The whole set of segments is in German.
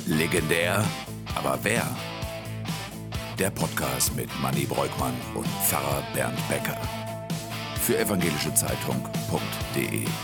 Legendär, aber wer? Der Podcast mit Manni Breukmann und Pfarrer Bernd Becker. Für evangelischezeitung.de.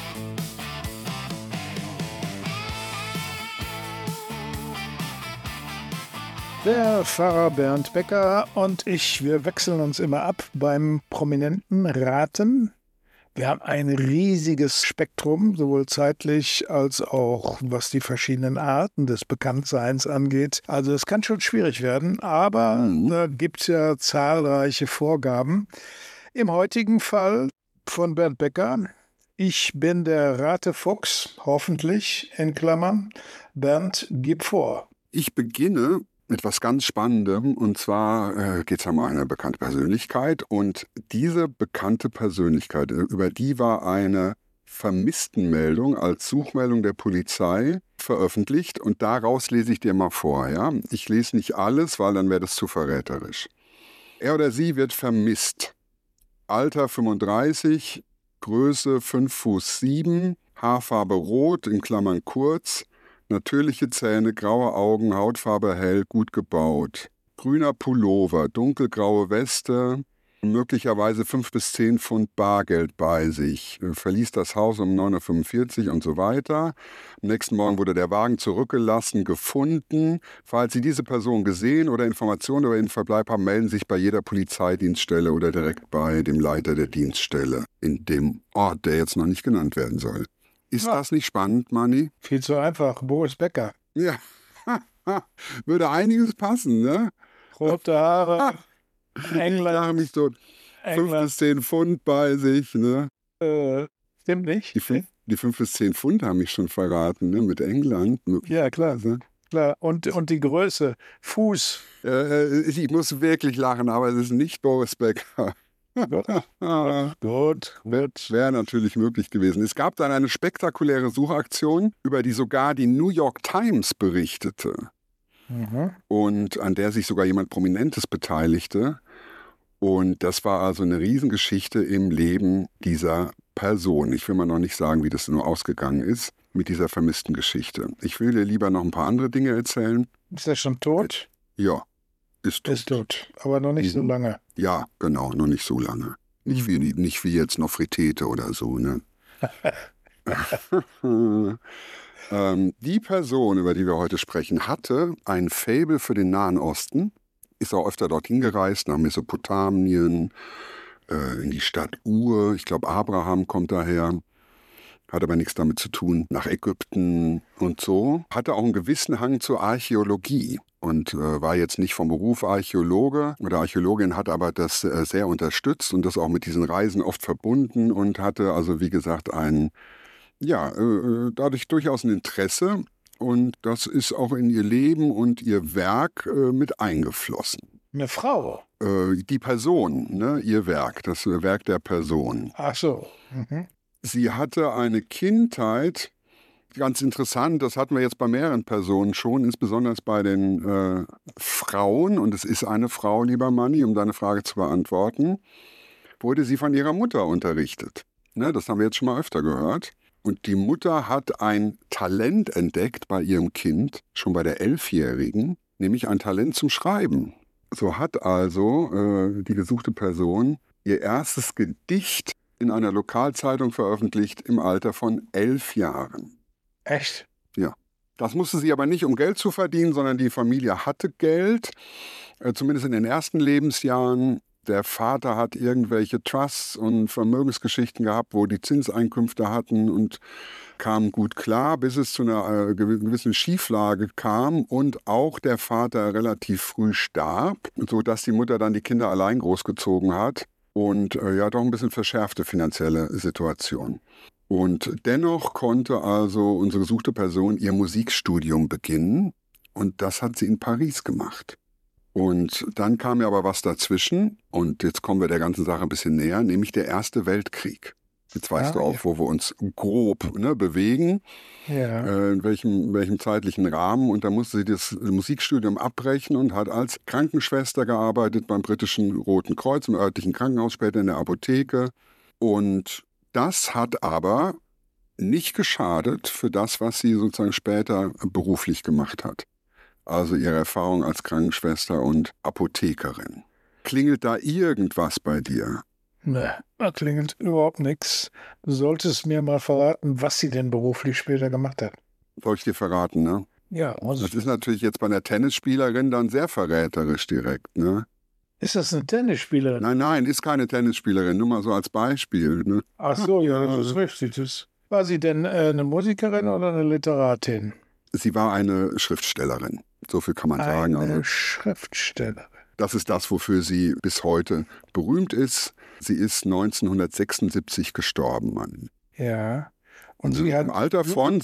Der Pfarrer Bernd Becker und ich, wir wechseln uns immer ab beim prominenten Raten. Wir haben ein riesiges Spektrum, sowohl zeitlich als auch was die verschiedenen Arten des Bekanntseins angeht. Also es kann schon schwierig werden, aber da gibt es ja zahlreiche Vorgaben. Im heutigen Fall von Bernd Becker, ich bin der Ratefuchs, hoffentlich, in Klammern. Bernd, gib vor. Ich beginne mit etwas ganz Spannendem, und zwar geht es um eine bekannte Persönlichkeit, und diese bekannte Persönlichkeit, über die war eine Vermisstenmeldung als Suchmeldung der Polizei veröffentlicht, und daraus lese ich dir mal vor. Ja? Ich lese nicht alles, weil dann wäre das zu verräterisch. Er oder sie wird vermisst. Alter 35, Größe 5,7 Fuß, Haarfarbe rot, in Klammern kurz, natürliche Zähne, graue Augen, Hautfarbe hell, gut gebaut. Grüner Pullover, dunkelgraue Weste, möglicherweise 5 bis 10 Pfund Bargeld bei sich. Verließ das Haus um 9:45 Uhr und so weiter. Am nächsten Morgen wurde der Wagen zurückgelassen, gefunden. Falls Sie diese Person gesehen oder Informationen über ihren Verbleib haben, melden Sie sich bei jeder Polizeidienststelle oder direkt bei dem Leiter der Dienststelle in dem Ort, der jetzt noch nicht genannt werden soll. Ist das nicht spannend, Manni? Viel zu einfach, Boris Becker. Ja, würde einiges passen, ne? Rote Haare, England. Lache mich tot. 5 bis 10 Pfund bei sich, ne? Stimmt nicht. Die 5 bis 10 Pfund haben mich schon verraten, ne? Mit England. Ja, klar. Klar. Und die Größe, Fuß. Ich muss wirklich lachen, aber es ist nicht Boris Becker. Gut. Wäre natürlich möglich gewesen. Es gab dann eine spektakuläre Suchaktion, über die sogar die New York Times berichtete. Und an der sich sogar jemand Prominentes beteiligte. Und das war also eine Riesengeschichte im Leben dieser Person. Ich will mal noch nicht sagen, wie das nur ausgegangen ist mit dieser vermissten Geschichte. Ich will dir lieber noch ein paar andere Dinge erzählen. Ist er schon tot? Ja. Ist tot, aber noch nicht so lange. Ja, genau, noch nicht so lange. Nicht wie jetzt noch Fritete oder so, ne? Die Person, über die wir heute sprechen, hatte ein Faible für den Nahen Osten, ist auch öfter dorthin gereist, nach Mesopotamien, in die Stadt Ur, ich glaube Abraham kommt daher, hat aber nichts damit zu tun, nach Ägypten und so. Hatte auch einen gewissen Hang zur Archäologie und war jetzt nicht vom Beruf Archäologe oder Archäologin, hat aber das sehr unterstützt und das auch mit diesen Reisen oft verbunden und hatte also, wie gesagt, dadurch durchaus ein Interesse, und das ist auch in ihr Leben und ihr Werk mit eingeflossen. Eine Frau? Die Person, ne, ihr Werk, das Werk der Person. Ach so. Sie hatte eine Kindheit, ganz interessant, das hatten wir jetzt bei mehreren Personen schon, insbesondere bei den Frauen, und es ist eine Frau, lieber Manni, um deine Frage zu beantworten, wurde sie von ihrer Mutter unterrichtet. Ne, das haben wir jetzt schon mal öfter gehört. Und die Mutter hat ein Talent entdeckt bei ihrem Kind, schon bei der 11-Jährigen, nämlich ein Talent zum Schreiben. So hat also die gesuchte Person ihr erstes Gedicht in einer Lokalzeitung veröffentlicht im Alter von 11 Jahren. Echt? Ja. Das musste sie aber nicht, um Geld zu verdienen, sondern die Familie hatte Geld, zumindest in den ersten Lebensjahren. Der Vater hat irgendwelche Trusts und Vermögensgeschichten gehabt, wo die Zinseinkünfte hatten und kamen gut klar, bis es zu einer gewissen Schieflage kam und auch der Vater relativ früh starb, sodass die Mutter dann die Kinder allein großgezogen hat und doch ein bisschen verschärfte finanzielle Situation. Und dennoch konnte also unsere gesuchte Person ihr Musikstudium beginnen, und das hat sie in Paris gemacht. Und dann kam ja aber was dazwischen, und jetzt kommen wir der ganzen Sache ein bisschen näher, nämlich der Erste Weltkrieg. Jetzt weißt du auch, wo wir uns grob bewegen, in welchem zeitlichen Rahmen. Und da musste sie das Musikstudium abbrechen und hat als Krankenschwester gearbeitet beim britischen Roten Kreuz, im örtlichen Krankenhaus, später in der Apotheke. Und das hat aber nicht geschadet für das, was sie sozusagen später beruflich gemacht hat. Also ihre Erfahrung als Krankenschwester und Apothekerin. Klingelt da irgendwas bei dir? Ne, da klingelt überhaupt nichts. Du solltest mir mal verraten, was sie denn beruflich später gemacht hat. Soll ich dir verraten, ne? Ja, Das ist natürlich jetzt bei einer Tennisspielerin dann sehr verräterisch direkt, ne? ist das eine Tennisspielerin? Nein, ist keine Tennisspielerin, nur mal so als Beispiel, ne? Ach so, ja, das ist richtig. War sie denn eine Musikerin oder eine Literatin? Sie war eine Schriftstellerin, so viel kann man sagen. Eine Also, Schriftstellerin. das ist das, wofür sie bis heute berühmt ist. Sie ist 1976 gestorben, Mann. Ja. Und sie hat, Im Alter von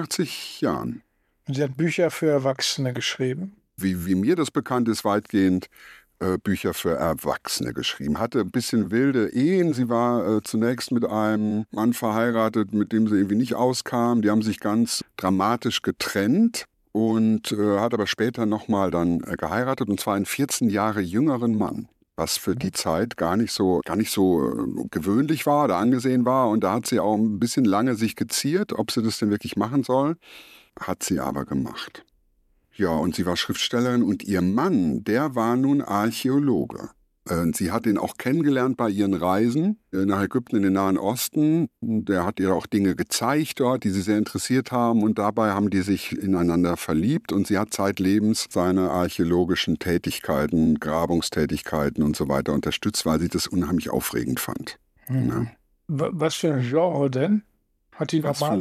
86 Jahren. sie hat Bücher für Erwachsene geschrieben. Wie mir das bekannt ist, weitgehend Bücher für Erwachsene geschrieben. Hatte ein bisschen wilde Ehen. Sie war zunächst mit einem Mann verheiratet, mit dem sie irgendwie nicht auskam. Die haben sich ganz dramatisch getrennt und hat aber später nochmal dann geheiratet, und zwar einen 14 Jahre jüngeren Mann, was für die Zeit gar nicht so gewöhnlich war oder angesehen war. Und da hat sie auch ein bisschen lange sich geziert, ob sie das denn wirklich machen soll. Hat sie aber gemacht. Ja, und sie war Schriftstellerin und ihr Mann, der war nun Archäologe. Sie hat ihn auch kennengelernt bei ihren Reisen nach Ägypten in den Nahen Osten. Der hat ihr auch Dinge gezeigt dort, die sie sehr interessiert haben, und dabei haben die sich ineinander verliebt, und sie hat zeitlebens seine archäologischen Tätigkeiten, Grabungstätigkeiten und so weiter unterstützt, weil sie das unheimlich aufregend fand. Ja. Was für ein Genre denn? Hat die Was für ein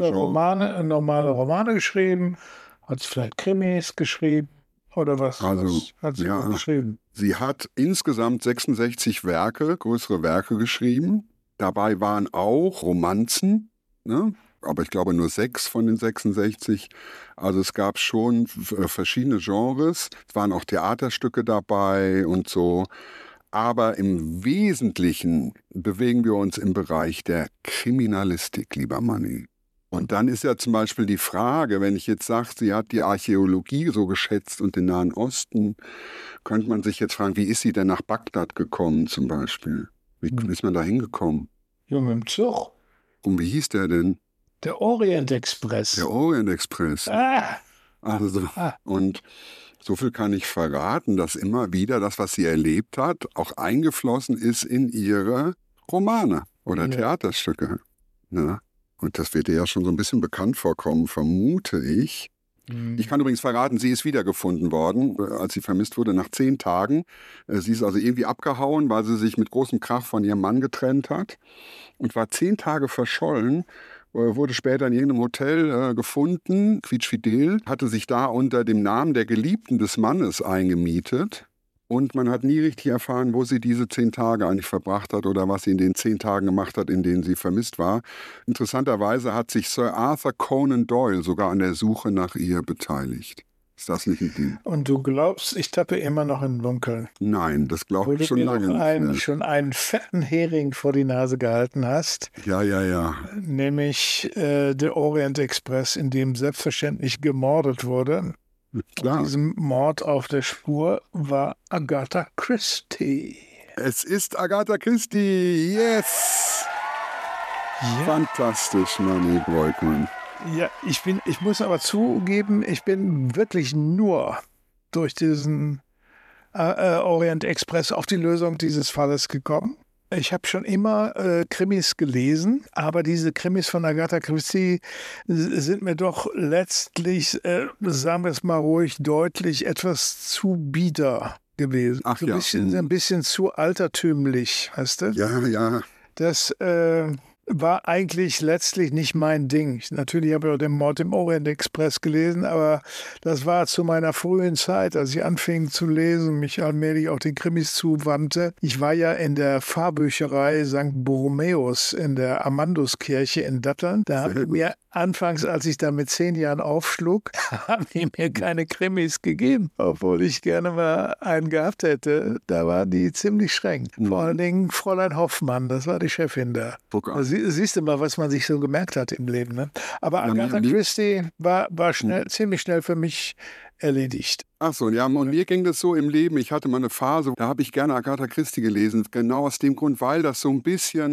normale Romane geschrieben? Hat sie vielleicht Krimis geschrieben? Oder was, Also, was hat sie ja. geschrieben? Sie hat insgesamt 66 Werke, größere Werke geschrieben. Dabei waren auch Romanzen, ne? Aber ich glaube nur 6 von den 66. Also es gab schon verschiedene Genres. Es waren auch Theaterstücke dabei und so. Aber im Wesentlichen bewegen wir uns im Bereich der Kriminalistik, lieber Manni. Und dann ist ja zum Beispiel die Frage, wenn ich jetzt sage, sie hat die Archäologie so geschätzt und den Nahen Osten, könnte man sich jetzt fragen, wie ist sie denn nach Bagdad gekommen zum Beispiel? Wie ist man da hingekommen? Ja, mit dem Zug. Und wie hieß der denn? Der Orient Express. Der Orient Express. Also, und so viel kann ich verraten, dass immer wieder das, was sie erlebt hat, auch eingeflossen ist in ihre Romane oder Theaterstücke. Ne? Und das wird ihr ja schon so ein bisschen bekannt vorkommen, vermute ich. Ich kann übrigens verraten, sie ist wiedergefunden worden, als sie vermisst wurde, nach 10 Tagen. Sie ist also irgendwie abgehauen, weil sie sich mit großem Krach von ihrem Mann getrennt hat und war 10 Tage verschollen, wurde später in irgendeinem Hotel gefunden, quietschfidel, hatte sich da unter dem Namen der Geliebten des Mannes eingemietet. Und man hat nie richtig erfahren, wo sie diese 10 Tage eigentlich verbracht hat oder was sie in den 10 Tagen gemacht hat, in denen sie vermisst war. Interessanterweise hat sich Sir Arthur Conan Doyle sogar an der Suche nach ihr beteiligt. Ist das nicht ein Ding? Und du glaubst, ich tappe immer noch im Dunkeln? Nein, das glaube ich schon lange nicht mehr. Schon einen fetten Hering vor die Nase gehalten hast. Ja. Nämlich der Orient Express, in dem selbstverständlich gemordet wurde. Klar. Diesem Mord auf der Spur war Agatha Christie. Es ist Agatha Christie, yes! Ja. Fantastisch, Manni Breukmann. Ja, ich muss aber zugeben, ich bin wirklich nur durch diesen Orient Express auf die Lösung dieses Falles gekommen. Ich habe schon immer Krimis gelesen, aber diese Krimis von Agatha Christie sind mir doch letztlich, sagen wir es mal ruhig, deutlich etwas zu bieder gewesen. Ach, so ja. Ein bisschen zu altertümlich, weißt du? Ja. Das war eigentlich letztlich nicht mein Ding. Natürlich habe ich auch den Mord im Orient Express gelesen, aber das war zu meiner frühen Zeit, als ich anfing zu lesen, mich allmählich auch den Krimis zuwandte. Ich war ja in der Pfarrbücherei St. Borromäus in der Amanduskirche in Datteln. Da haben mir anfangs, als ich da mit 10 Jahren aufschlug, haben die mir keine Krimis gegeben, obwohl ich gerne mal einen gehabt hätte. Da waren die ziemlich streng. Vor allen Dingen Fräulein Hoffmann, das war die Chefin da. Siehst du mal, was man sich so gemerkt hat im Leben. Ne? Aber Agatha Christie war ziemlich schnell für mich erledigt. Ach so, ja, und mir ging das so im Leben. Ich hatte mal eine Phase, da habe ich gerne Agatha Christie gelesen. Genau aus dem Grund, weil das so ein bisschen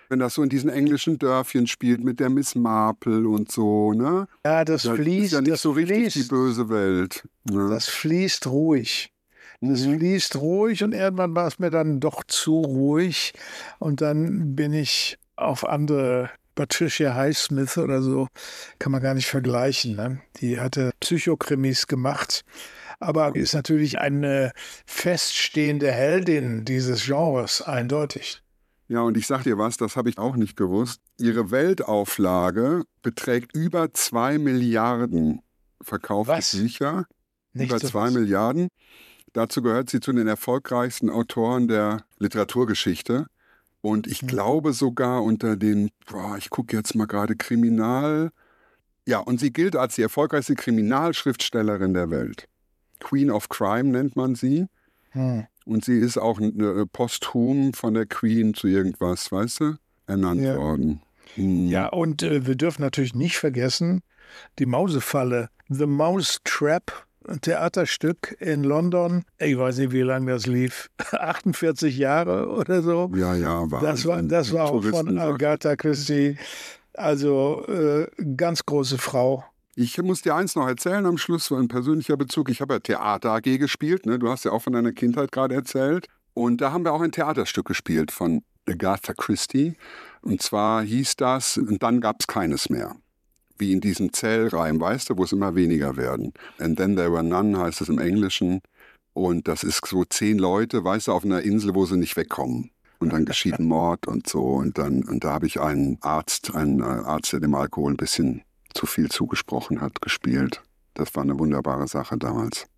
Wenn das so in diesen englischen Dörfchen spielt mit der Miss Marple und so, ne? Ja, das fließt. Ist ja nicht das so richtig fließt, die böse Welt. Ne? Das fließt ruhig. Das fließt ruhig und irgendwann war es mir dann doch zu ruhig. Und dann bin ich auf andere, Patricia Highsmith oder so, kann man gar nicht vergleichen. Ne? Die hatte Psychokrimis gemacht, aber ist natürlich eine feststehende Heldin dieses Genres, eindeutig. Ja, und ich sag dir was, das habe ich auch nicht gewusst. Ihre Weltauflage beträgt über 2 Milliarden verkaufte Bücher. Nicht Über so 2 was. Milliarden. Dazu gehört sie zu den erfolgreichsten Autoren der Literaturgeschichte. Und ich glaube sogar unter den, ich gucke jetzt mal gerade, Ja, und sie gilt als die erfolgreichste Kriminalschriftstellerin der Welt. Queen of Crime nennt man sie. Und sie ist auch posthum von der Queen zu irgendwas, weißt du, ernannt worden. Ja, und wir dürfen natürlich nicht vergessen, die Mausefalle, The Mouse Trap, ein Theaterstück in London. Ich weiß nicht, wie lange das lief. 48 Jahre oder so. Ja, war Das war auch von Agatha Christie. Also ganz große Frau. Ich muss dir eins noch erzählen am Schluss, so ein persönlicher Bezug. Ich habe ja Theater AG gespielt, ne? Du hast ja auch von deiner Kindheit gerade erzählt. Und da haben wir auch ein Theaterstück gespielt von Agatha Christie. Und zwar hieß das, und dann gab es keines mehr. Wie in diesem Zellreim, weißt du, wo es immer weniger werden. And then there were none, heißt es im Englischen. Und das ist so 10 Leute, weißt du, auf einer Insel, wo sie nicht wegkommen. Und dann geschieht ein Mord und so. Und da habe ich einen Arzt, der dem Alkohol ein bisschen zu viel zugesprochen hat, gespielt. Das war eine wunderbare Sache damals.